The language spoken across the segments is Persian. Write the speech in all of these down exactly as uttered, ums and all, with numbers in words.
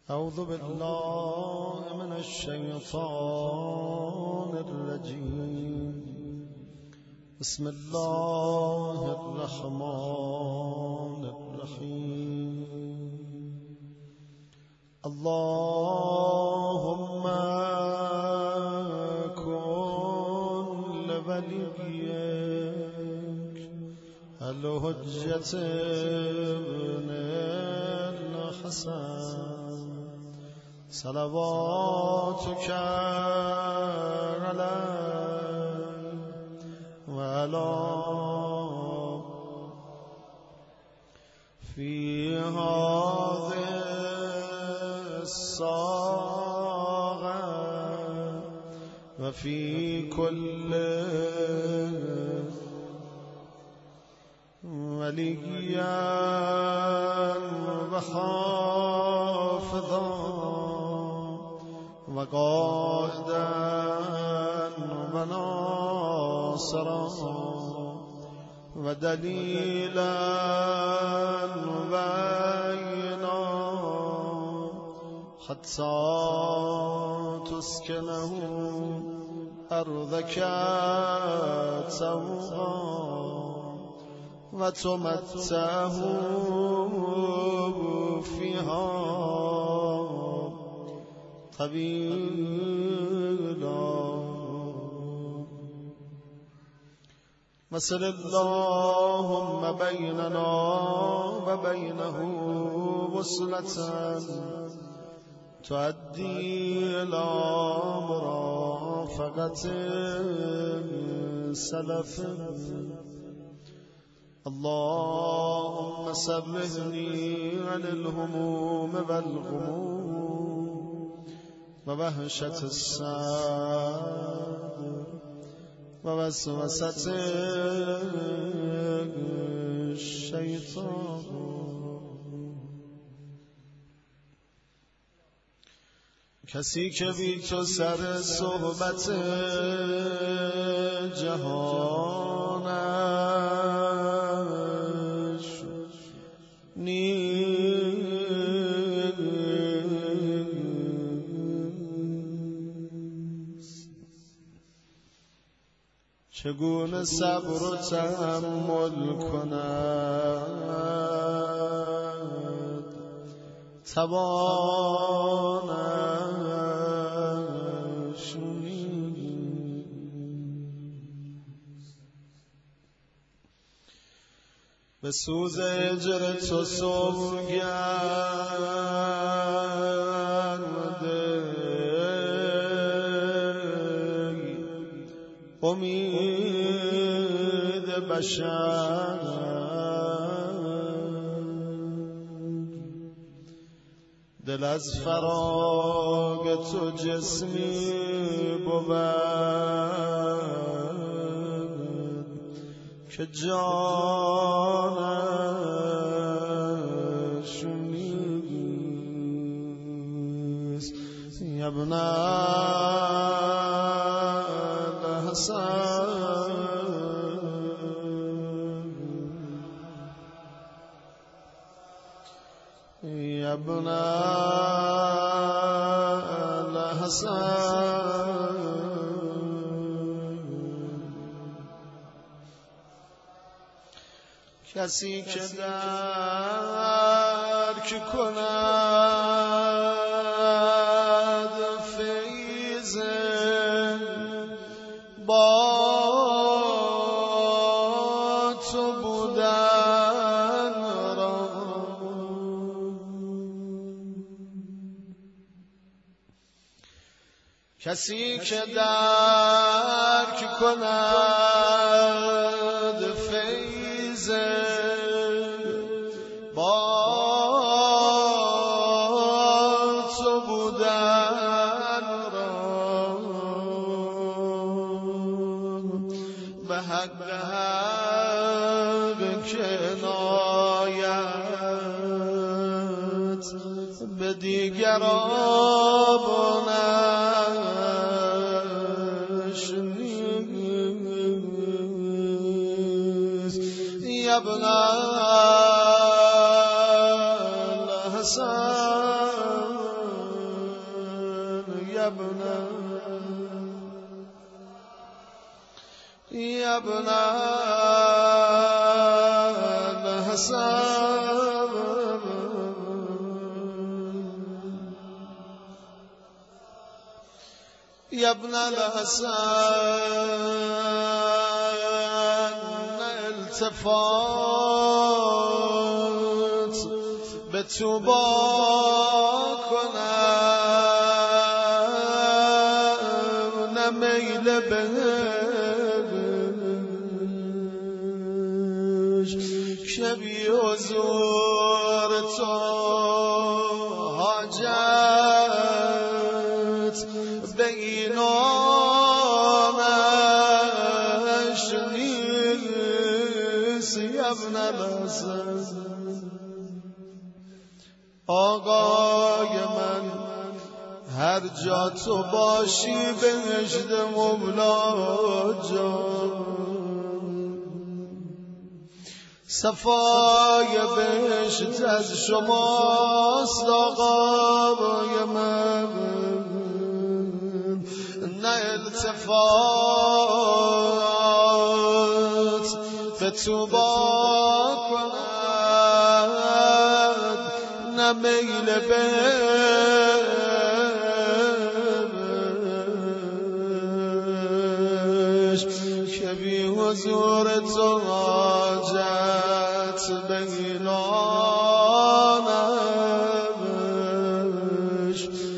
أعوذ بالله من الشيطان الرجيم. بسم الله الرحمن الرحيم. اللهم كن لوليك الحجة ابن الحسن صلواتك عليه وعلى في هذه الساعة وفي كل وليا وحافظا وقائدا وناصرا ودليلا وعينا حتى تسكنه أرضك طوعا وتمتعه فيها طويلا. وصل اللهم بيننا وبينه وصلة تؤدي إلى مرافقة سلف. اللهم سرهني عن الهموم والغموم ووهشة الصدر ووسوسة الشيطان. کسی که بی تو سر صحبت جهانش نیست، چگونه صبر و تحمل کند، توانش نیست. به سوز هجر تو سوگنده امید بشر، دل از فراق تو جسمی بود که جانش نیست. ابن الحسن ابن الحسن کسی که درک کند فیض با تو بودن را، کسی که درک کند فیض با تو بودن را، به حق حق کنایت به دیگرانش نیست. ابن الحسن ابن يا ابن الحسن يا ابن الحسن التفات به تو با کنم نه میل بهش که بی حضور تو حاجت به اینانش نیست یا ابن الحسن آقای من هر جا تو باشی بهشت مولا جان صفای بهشت از شماست آقای من نه التفات به تو با کند نه میل بهش که بی حضور تو حاجت به اینانش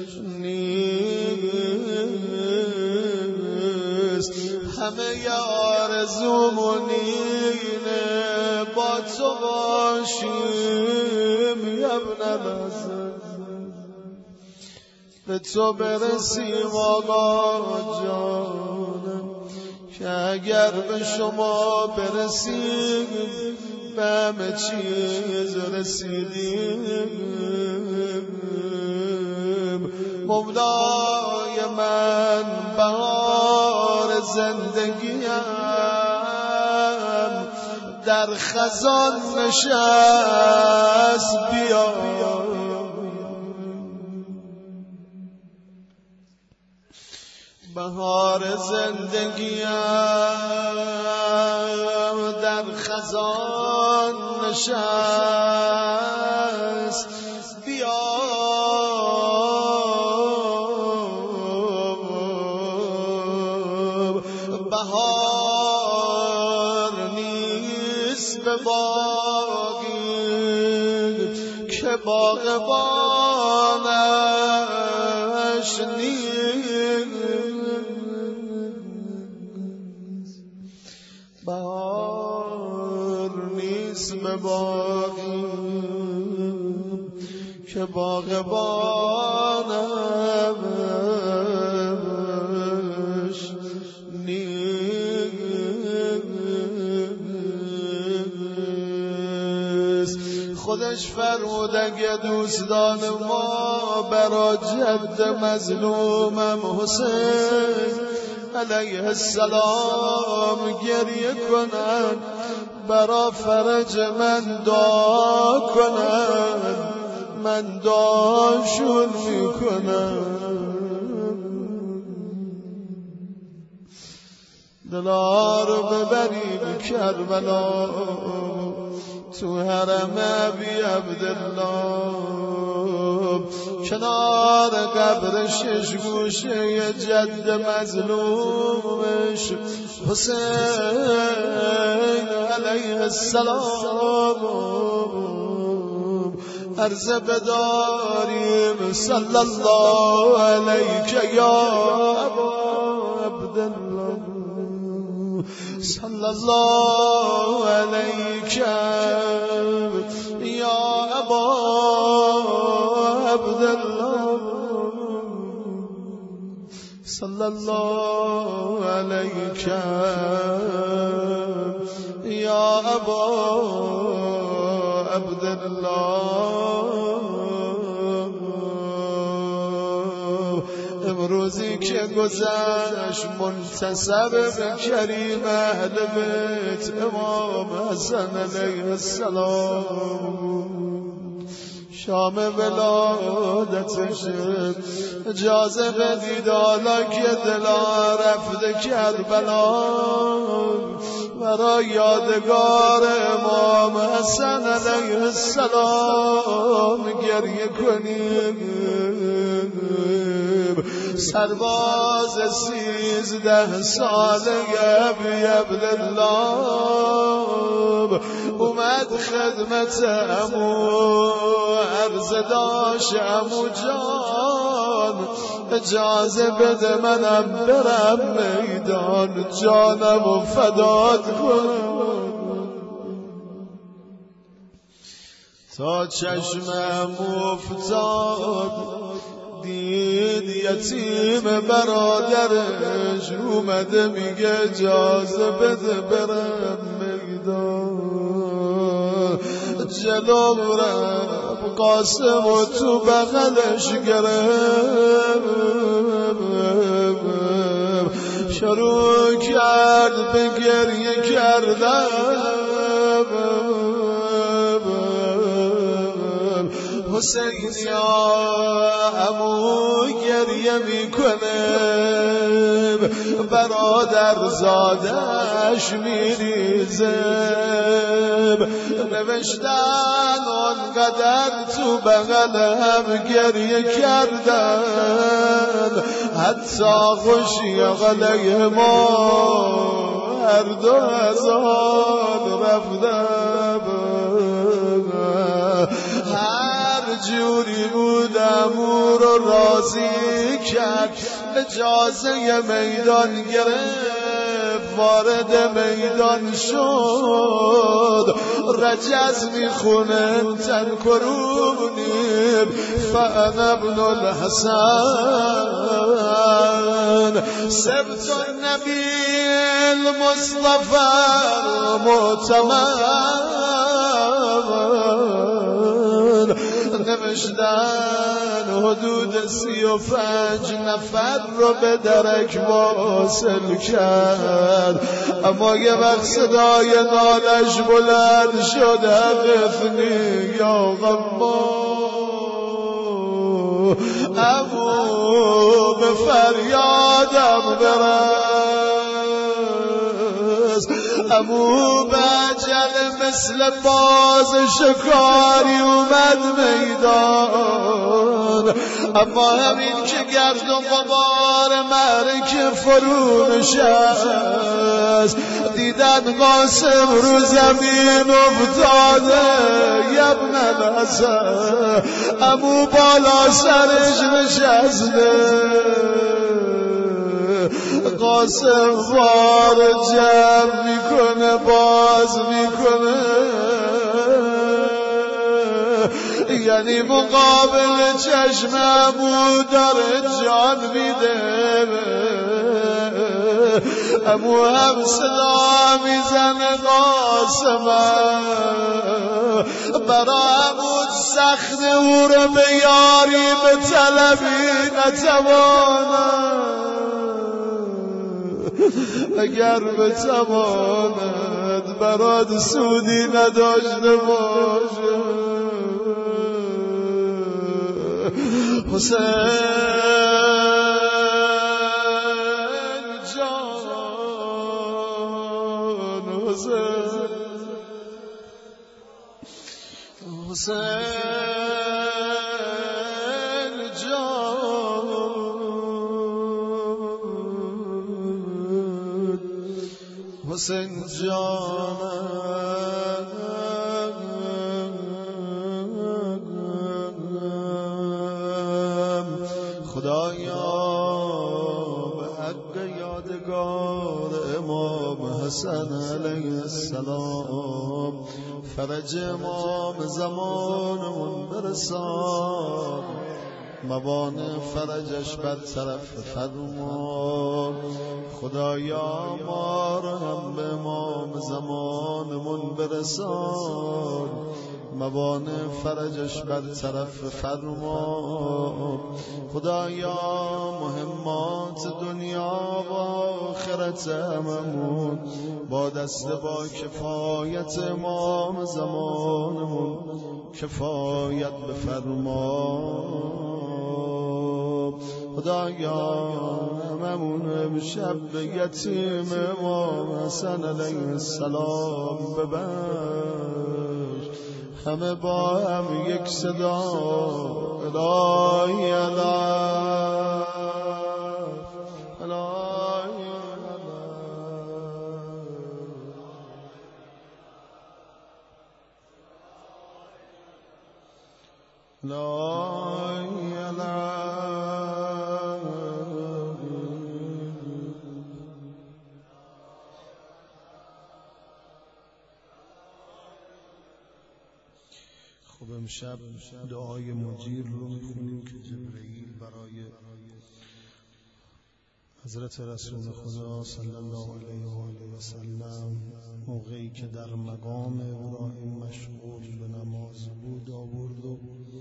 نیست همه آرزومون اینه با تو باشیم یا ابن الحسن به تو برسیم آقا جانم که اگر به شما برسیم به همه چیز رسیدیم مولای من بهار زندگیم در خزان نشست بیا بهار زندگیم در خزان نشست بیا بهار نیست به باغی که باغبانش نیست بهار نیست به باغی که باغبانش نیست خودش فرمود اگه دوستان ما برا جد مظلومم حسین علیه السلام گریه کنن برا فرج من دعا کنن من دعاشون میکنم دلا رو ببریم کربلا تو حرم ابی عبدالله کنار قبر شش گوشه جد مظلومش حسین علیه السلام عرض بداریم صلی الله علیک یا ابا عبدالله صلی الله علیک یا ابا عبدالله صلی الله علیک یا ابا عبدالله امروزی که گذشت منتصب به کریم اهل بیت امام حسن علیه السلام شام ولادتش جاذبه دیدالا که دلا رفته کربلا برای یادگار امام حسن علیه السلام گریه کنیم. سرباز سیزده ساله ابی عبدالله اومد خدمت عمو عرض داشت عمو جان اجازه بده منم برم میدان جانم و فدات کنم. تا چشمم افتاد دید یتیم برادرش اومده میگه اجازه بده برم میدان. جلو رفت قاسم و تو بغلش گرفت شروع کرد به گریه کردن. حسین یا عمو گریه میکنه برادر زادش میریزه. نوشتن آنقدر تو بغل هم گریه کردن حتی خوشی غلیه ما هر دو هزار رفتم. جوری بودم او رو راضی کرد اجازه میدان گرفت وارد میدان شد. رجز میخونه تنکرونیم فانا ابن الحسن سبت النبی المصطفى المعتمد. نوشتن حدود سی و پنج نفر رو به درک واصل کرد اما یه وقت صدای نالش بلند شد اغثنی یا غمار امو به فریادم برس. امو بجل مثل باز شکاری اومد میدان اما همین که گرد و غبار مرک فرو نشست دیدن قاسم رو زمین افتاده. ابن الحسن امو بالا سرش نشسته قاسم وار جمع میکنه باز میکنه یعنی مقابل چشممو داره جان میده. امو هم صدا میزنه قاسمم برا امو سخت او رو به یاری به طلبی نتوانم اگر به تواند برات سودی نداشته باشه. حسین جان حسین حسین جان حسین جانم خدایا به حق یادگار امام حسن علیه السلام فرج امام زمانمون برسان موانع فرجش بر طرف فرما. خدایا ما رو هم به امام زمانمون برسان موانع فرجش بر طرف فرما. خدایا مهمات دنیا و آخرت گرتممون با دست با کفایت امام زمانمون کفایت بفرما خدایا هممون امشب به یتیم امام حسن علیه السلام ببخش همه با هم یک صدا الهی الهی الهی الهی الهی خب امشب دعای مجیر رو میخونیم که جبرئیل برای حضرت رسول خدا صلی الله علیه و آله و سلم موقعی که در مقام ابراهیم مشغول به نماز بود آورد و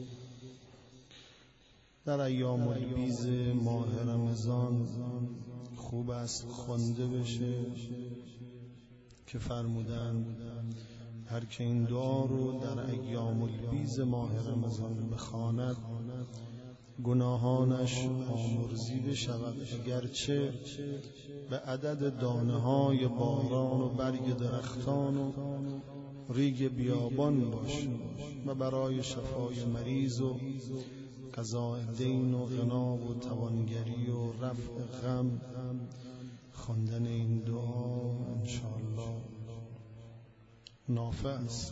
در ایام البیض ماه رمضان خوب است خوانده بشه که فرمودند هر که این دعا رو در ایام البیض ماه رمضان بخواند گناهانش آمرزی بشود اگرچه به عدد دانه های باران و برگ درختان و ریگ بیابان باشد و برای شفای مریض و قضاء دین و غنا و توانگری و رفع غم خواندن این دعا انشاءالله نافع است.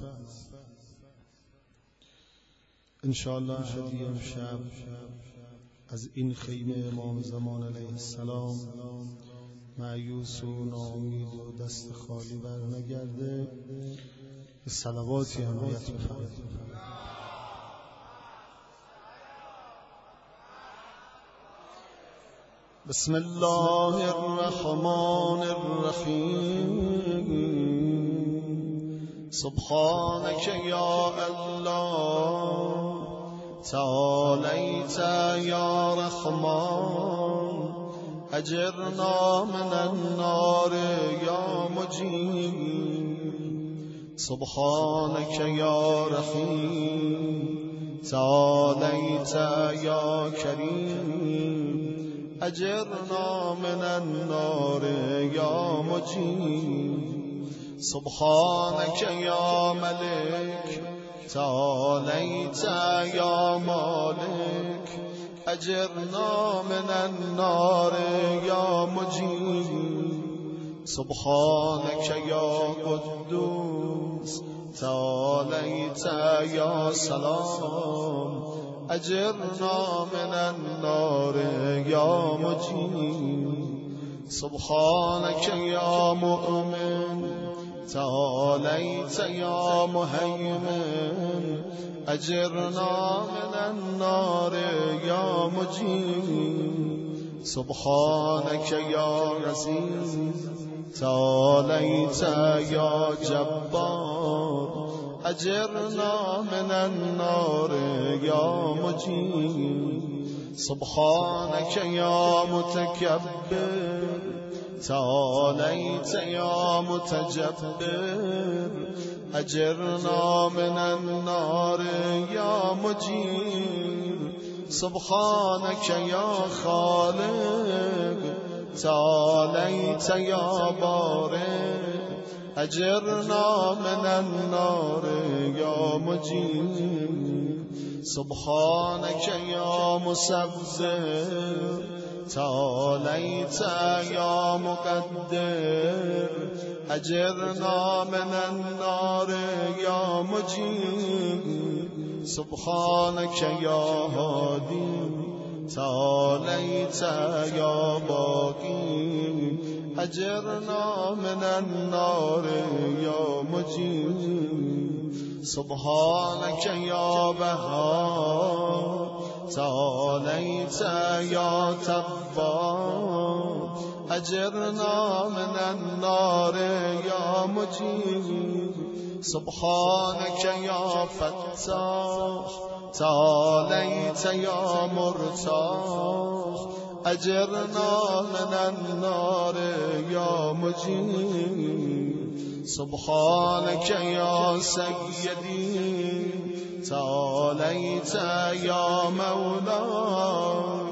انشاءالله هدیه امشب از این خیمه امام زمان علیه السلام مایوس و ناامید و دست خالی بر نگرده صلواتی عنایت بفرمایید. بسم الله الرحمن الرحیم سبحانك یا الله تعالیت یا رحمان اجرنا من النار یا مجیب سبحانك یا رحیم تعالیت یا کریم اجرنا من النار یا مجیب سبحانك یا ملک تعالیت یا مالک اجرنا من النار یا مجیب سبحانك یا قدوس تعالیت یا سلام اجرنا من النار یا مجیب سبحانك یا مؤمن تعالیت یا مهیمن اجرنا من النار یا مجیب سبحانك یا عزیز تعالیت یا جبار اجرنا من النار یا مجیب سبحانك یا متکبر تعالیت یا متجبر اجرنا من النار یا مجیب سبحانك یا خالق تعالیت یا بارئ اجرنا من النار یا مجیب سبحانك یا مصور تعالیت یا مقدر اجرنا من النار یا مجیب سبحانك یا هادی تعالیت یا باقی اجرنا من النار یا مجیب سبحانك یا بهار تعالیت یا تواب اجرنا من النار یا مجیب سبحانك یا فتاح تعاليت يا مرتاح أجرنا من النار يا مجيب سبحانك يا سيدي تعاليت يا مولاي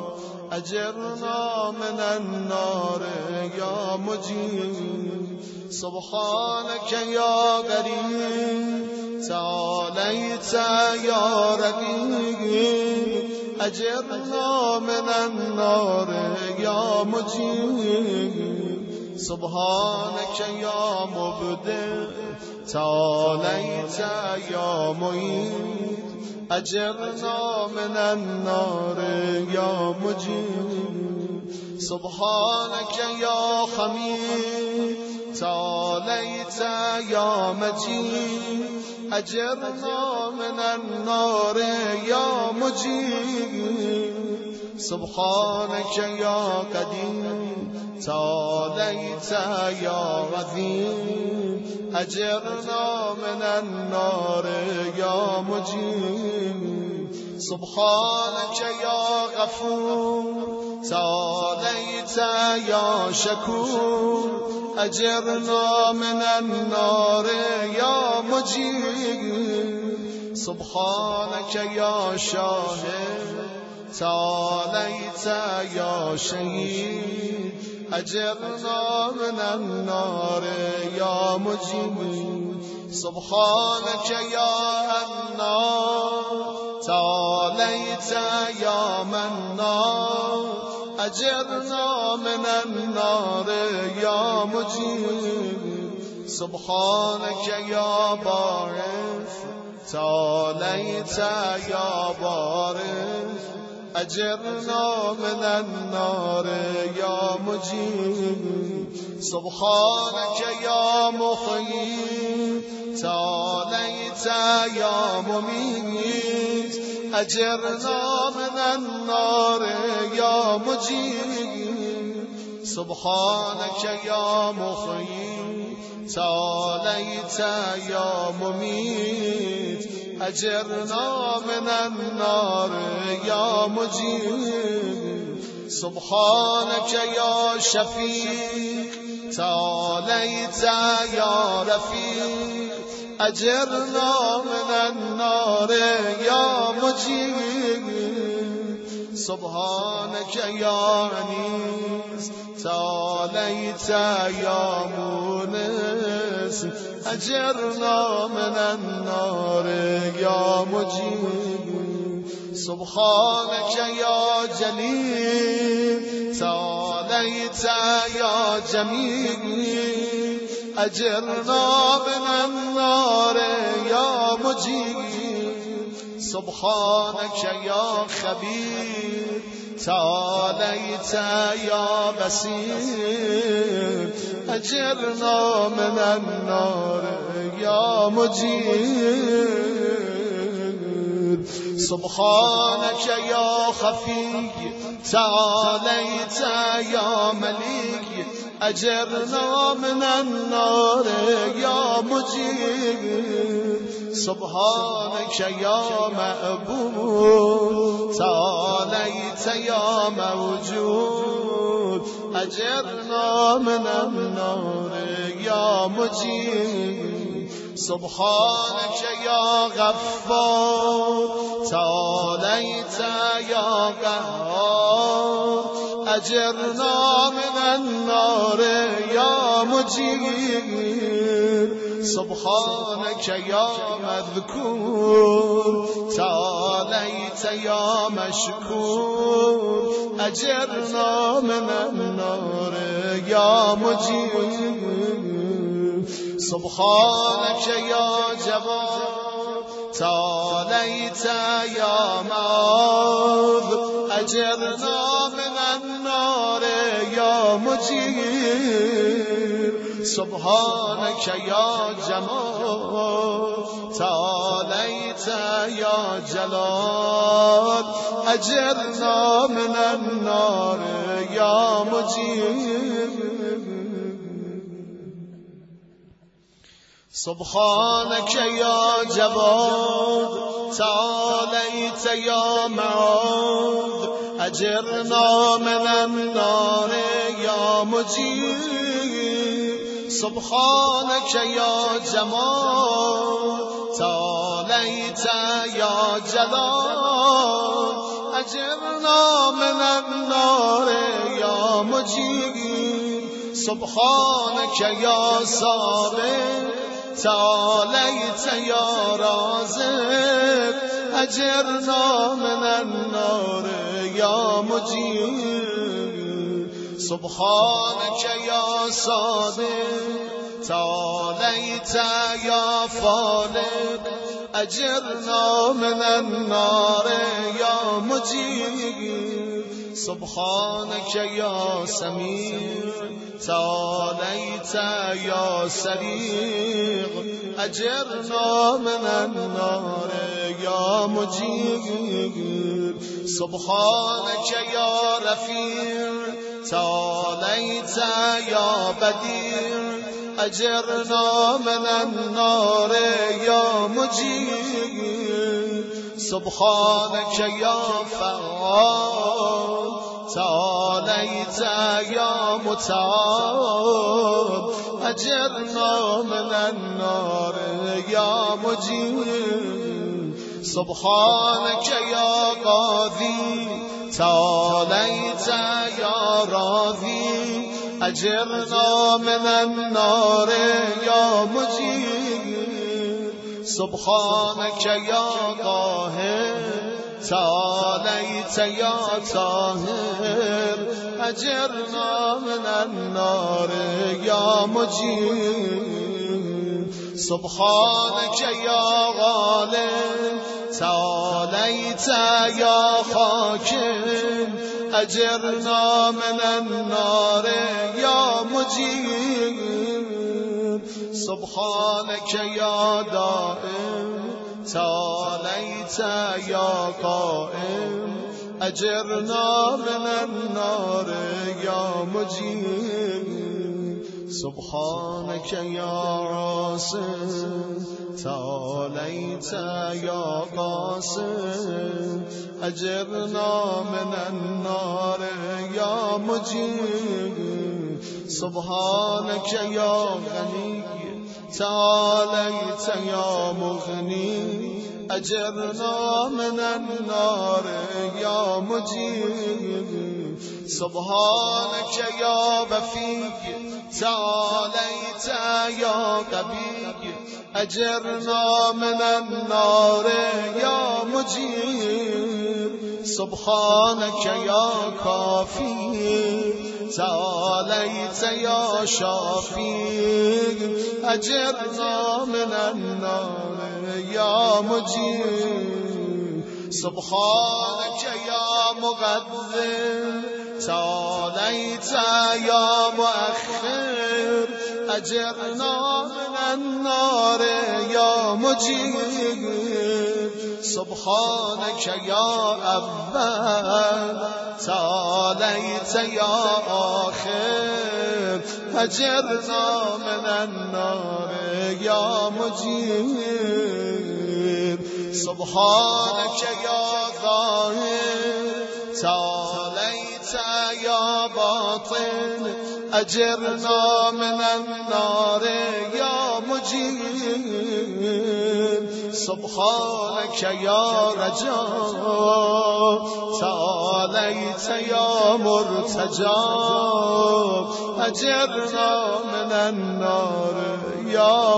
أجرنا من النار يا مجيب سبحانك يا غريب تعاليت يا رقيب أجرنا من النار يا مجيب سبحانك يا مبدع تعاليت يا معيد أجرنا من النار يا مجيب سبحانك يا حميد تعاليت يا مجيد أجرنا من النار يا مجيب سبحانك يا قديم تعاليت يا عظيم أجرنا من النار يا مجيب سبحانك يا غفور تعاليت يا شكور أجرنا من النار يا مجيب سبحانك يا شاهد تعاليت يا شهيد أجرنا من النار يا مجيب سبحانك يا النار تعاليت يا منان أجرنا من النار يا مجيب سبحانك يا بارث تعاليت يا بارث أجرنا من النار يا مجيب سبحانك يا محيي تعاليت يا مميت أجرنا من النار يا مجيب سبحانك يا محيي تعاليت يا مميت أجرنا من النار يا مجيب سبحانك يا شفيق تعاليت يا رفيق أجرنا من النار يا مجيب سبحانك يا أنيس تعاليت يا مونس أجرنا من النار يا مجيب سبحانك يا جليل تعاليت يا جميل أجرنا من النار يا مجيب سبحانك يا خبير تعاليت يا بصير أجرنا من النار يا مجيب سبحانك يا خفي تعاليت يا مليك أجرنا من النار يا مجيب سبحانك يا مأبود تعاليت يا موجود أجرنا من النار يا مجيب سبحانك يا غفار تعاليت يا قهار أجرنا من النار يا مجيب سبحانك يا مذكور تعاليت يا مشكور أجرنا من النار يا مجيب سبحانك يا جواد تعاليت يا معاذ أجرنا من النار يا مجيب سبحانك يا جمال تعاليت يا جلال أجرنا من النار يا مجيب سبحانك يا جواد تعاليت يا معاذ أجرنا من النار يا مجيب سبحانك يا جمال تعاليت يا جلال أجرنا من النار يا مجيب سبحانك يا صابر تعاليت يا رازق أجرنا من النار يا مجيب سبحانك يا صادق تعاليت يا فالق أجرنا من النار يا مجيب سبحانك يا سميع تعاليت يا سريع أجرنا من النار يا مجيب سبحانك يا رفيع تعاليت يا بديع أجرنا من النار يا مجيب سبحانك يا فعال تعاليت يا متعال أجرنا من النار يا مجيب سبحانك يا قاضي تعاليت يا راضي أجرنا من النار يا مجيب سبحانك يا قاهر تعاليت يا طاهر أجرنا من النار يا مجيب سبحانك يا غالب تعاليت يا حاكم أجرنا من النار يا مجيب سبحانك يا دائم تعاليت يا قائم أجرنا من النار يا مجيب سبحانك يا عاصم تعاليت يا قاسم أجرنا من النار يا مجيب سبحانك يا غني تعاليت يا مغني أجرنا من النار يا مجيب سبحانك يا بفي تعاليت يا قبي أجرنا من النار يا مجيب سبحانك يا كافي تعاليت يا شافي أجرنا من النار يا مجيب سبحانك يا مقدم تعاليت يا مؤخر أجرنا من النار يا مجيب سبحانك يا أول تعاليت يا آخر أجرنا من النار يا مجيب سبحانك يا ظاهر تعاليت يا باطن أجرنا من النار يا مجيب سبحانك يا رجاء تعاليت يا مرتجى أجرنا من النار يا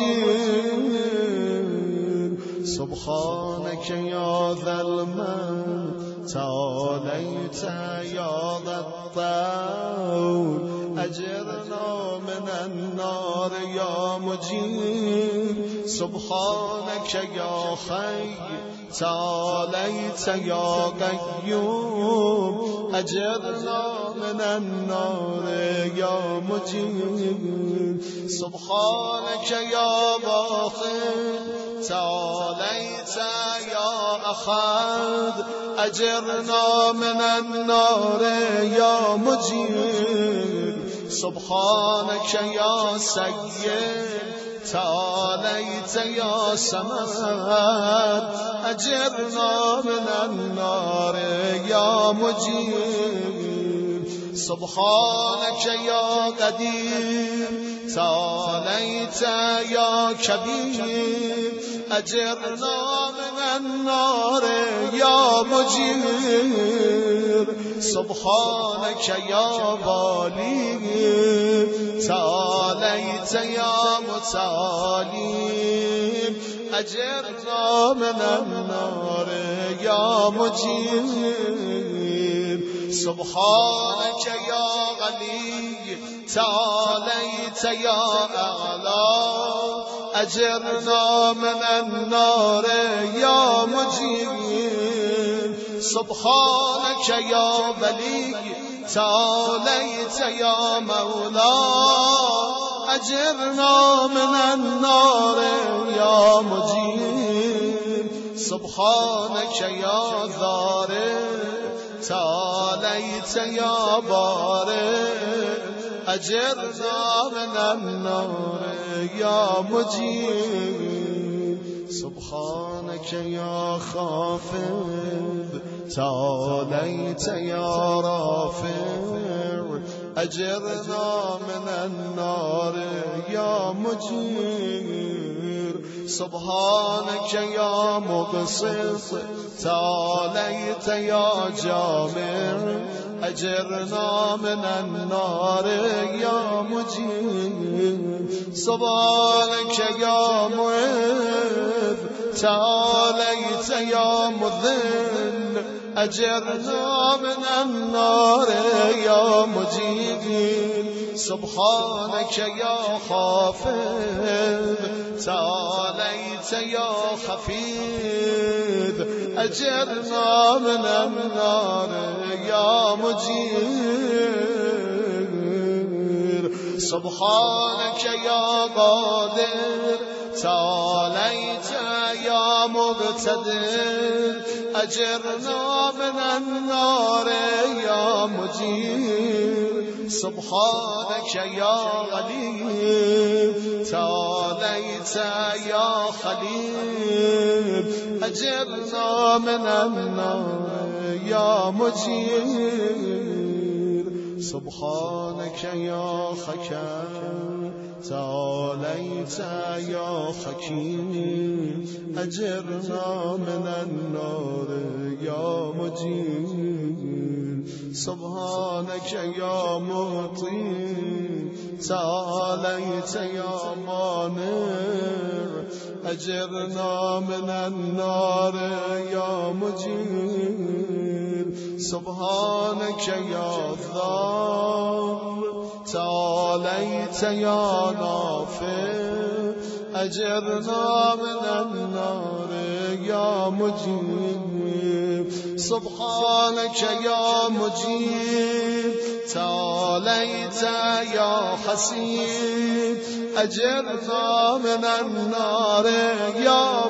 مجيب سبحانك يا ذا المن تعاليت يا ذا الطول أجرنا من النار يا مجيب سبحانك يا خي تعاليت يا قيوم أجرنا من النار يا مجيب سبحانك يا باطن تعاليت يا أحد أجرنا من النار يا مجيب سبحانك يا سيد تعاليت يا صمد أجرنا من النار يا مجيب سبحانك يا قدير تعاليت يا كبير أجرنا من النار يا مجير سبحانك يا بالي تعاليت يا متعالي أجرنا من النار يا مجير سبحانك يا غني تعاليت يا أعلى أجرنا من النار يا مجير سبحانك يا بلي تعاليت يا مولا أجرنا من النار يا مجير سبحانك يا ذارئ تعاليت يا بارئ أجرنا من النار يا مجير سبحانك يا خافض تعاليت يا رافع أجرنا من النار يا مجير سبحانك يا مبسط تعاليت يا جامع أجرنا من النار يا مجير سبحانك يا معذ تعاليت يا مذل أجرنا من النار يا مجير سبحانك يا خافض تعاليت يا خفيض أجرنا من النار يا مجير سبحانك يا قادر تعاليت يا مبتدر أجرنا من النار يا مجير سبحانك يا غني تعاليت يا خليل أجرنا من النار يا مجير سبحانك يا حكم تعاليت يا حكيم أجرنا من النار يا مجير سبحانك يا معطي تعاليت يا مانع أجرنا من النار يا مجير سبحانك يا ضار تعاليت يا نافع أجرنا من النار يا مجيب سبحانك يا مجيب تعاليت يا حسيب أجرنا من النار يا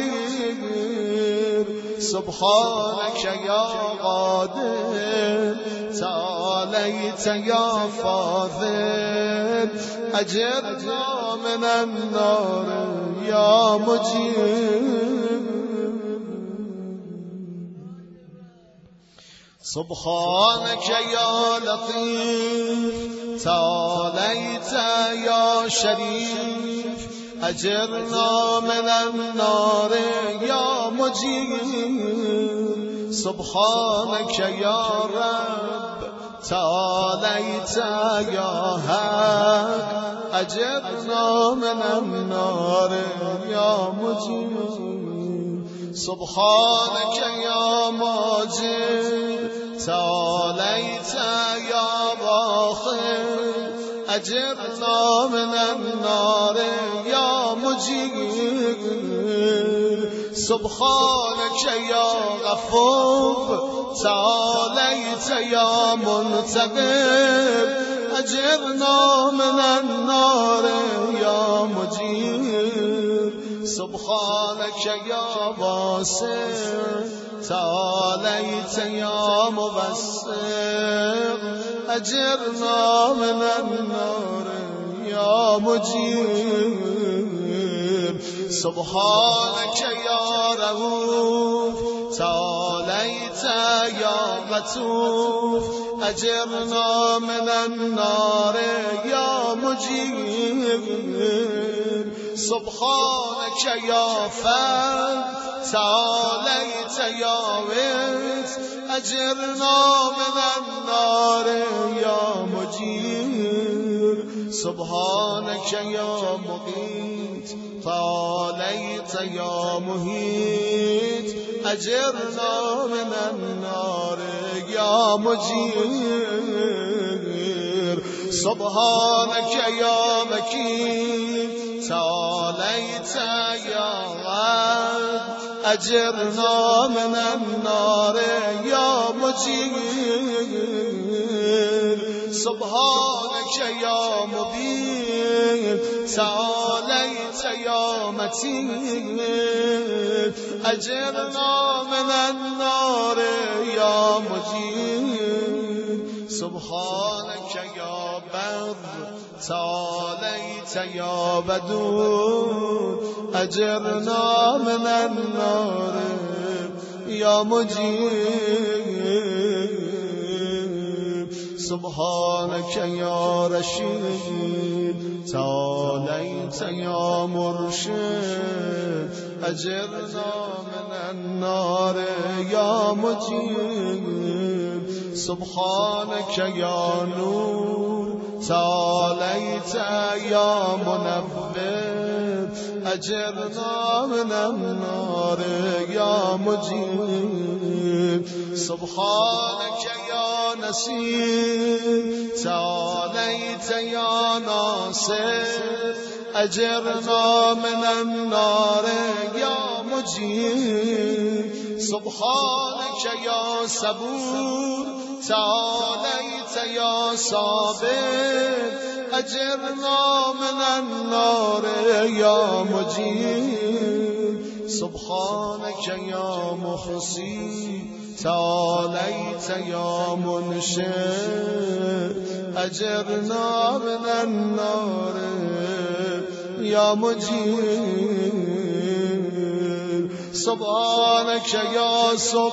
مجيب سبحانك يا قادر تعاليت يا فاضل أجرنا من النار يا مجيب سبحانك يا لطيف تعاليت يا شريف أجرنا من النار يا مجيب سبحانك يا رب تعاليت يا حق أجرنا من النار يا مجيب سبحانك يا ماجد تعاليت يا باخر أجرنا من النار يا مجيب سبحانك يا غفور تعاليت يا منتقم أجرنا من النار يا مجيب سبحانك يا باسع تعاليت يا مبصر أجرنا من النار يا مجيب سبحانك يا رؤوف تعاليت يا لطوف أجرنا من النار يا مجير سبحانك يا فرد تعاليت يا ويس أجرنا من النار يا مجير سبحانك يا مقيت تعاليت يا مهيت أجرنا من النار يا مجير سبحانك يا مكين تعاليت يا غد أجرنا من النار يا مجير سبحانك يا مبين تعاليت يا متين أجرنا من النار يا مجير سبحانك يا بر تعاليت يا بدور أجرنا من النار يا مجير سبحانك يا رشيد تعاليت يا مرشد أجرنا من النار يا مجيب سبحانك يا نور تعاليت يا منبه أجرنا من النار يا مجيب سبحانك يا نسير تعاليت يا ناصر أجرنا من النار يا مجيب سبحانك يا صبور تعاليت يا صابر أجرنا من النار يا مجيب سبحانك يا محصي تعاليت يا منشئ أجرنا من النار يا مجيب سبحانك يا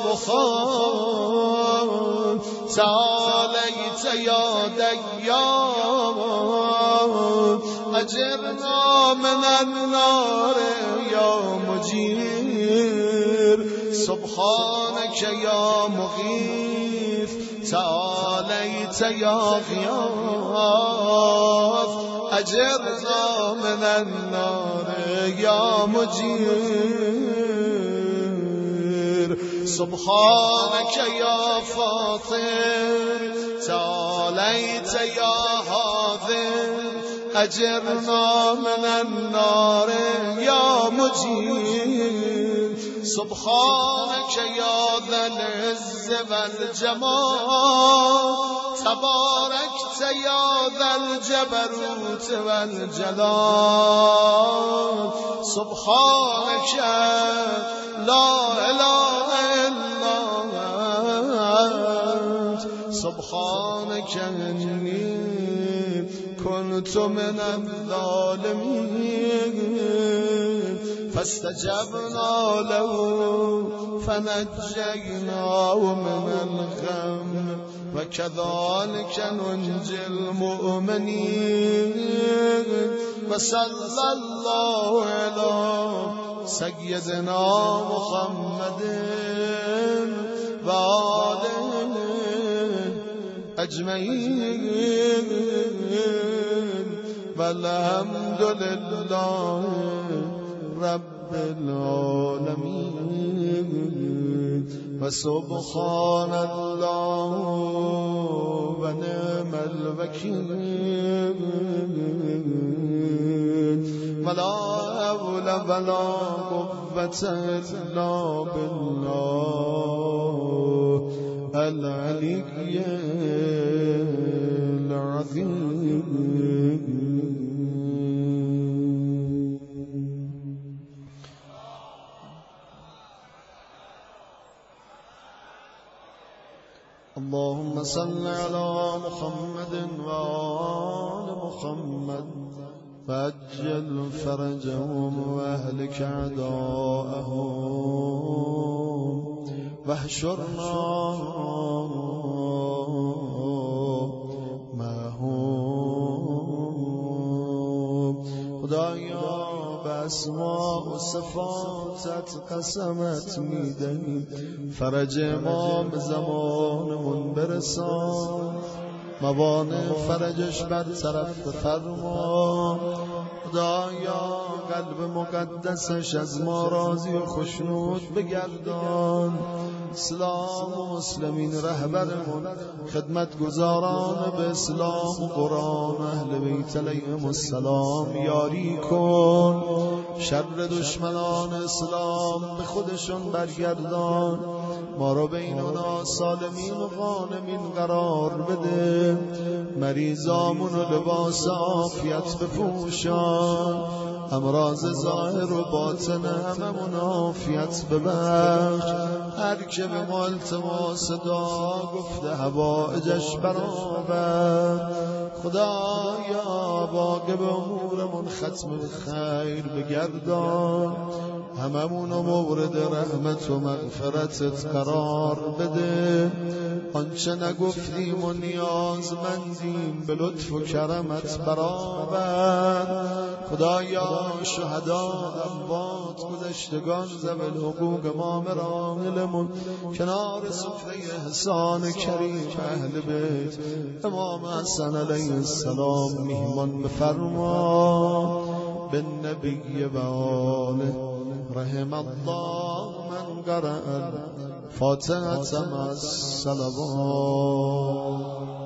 سبحان تعاليت يا ديان أجرنا من النار يا مجير سبحانك يا مغيث تعاليت يا غياث أجرنا من النار يا مجير سبحانك يا فاطر تعاليت يا هاذر أجرنا من النار يا مجير سبحانك يا ذا العز والجمال تباركت يا ذا الجبروت والجلال سبحانك لا إله إلا أنت سبحانك إني كنت من الظالمين فاستجبنا له فنجيناه من الغم وكذلك ننجي المؤمنين وصلى الله على سيدنا محمد وآله أجمعين والحمد لله رب العالمين وسبحان الله ونعم الوكيل ولا حول ولا قوة إلا بالله العلي العظيم. اللهم صل على محمد وآل محمد فعجل فرجهم واهلك اعداءهم واحشرنا معهم. خدایا به اسماء و صفاتت قسمت میدهیم فرج امام زمانمون برسان، موانع فرجش برطرف فرما. خدایا قلب مقدسش از ما راضی و خوشنود بگردان. اسلام و مسلمین رهبرمون خدمتگزاران به اسلام و قرآن اهل بیت علیهم السلام یاری کن. شر دشمنان اسلام به خودشون برگردان. ما رو بین اونا سالمین و غانمین قرار بده. مریضامون و لباس عافیت بپوشان. امراض ظاهر و باطن هممون عافیت ببخش. هر که به ما التماس دعا گفته حوائجش برآور. خدایا واقع به امورمون ختم خیر بگردان. هممون مورد رحمت و مغفرتت قرار بده. آنچه نگفتیم و نیازمندیم به لطف و کرمت برآور. خدایا شهدا اموات گذشتگان ذوی الحقوق امام راحلمون کنار سفره احسان کریم اهل بیت امام حسن علیه السلام میهمان بفرما. بالنبی و آله رحم الله من قرأ الفاتحة مع الصلوات.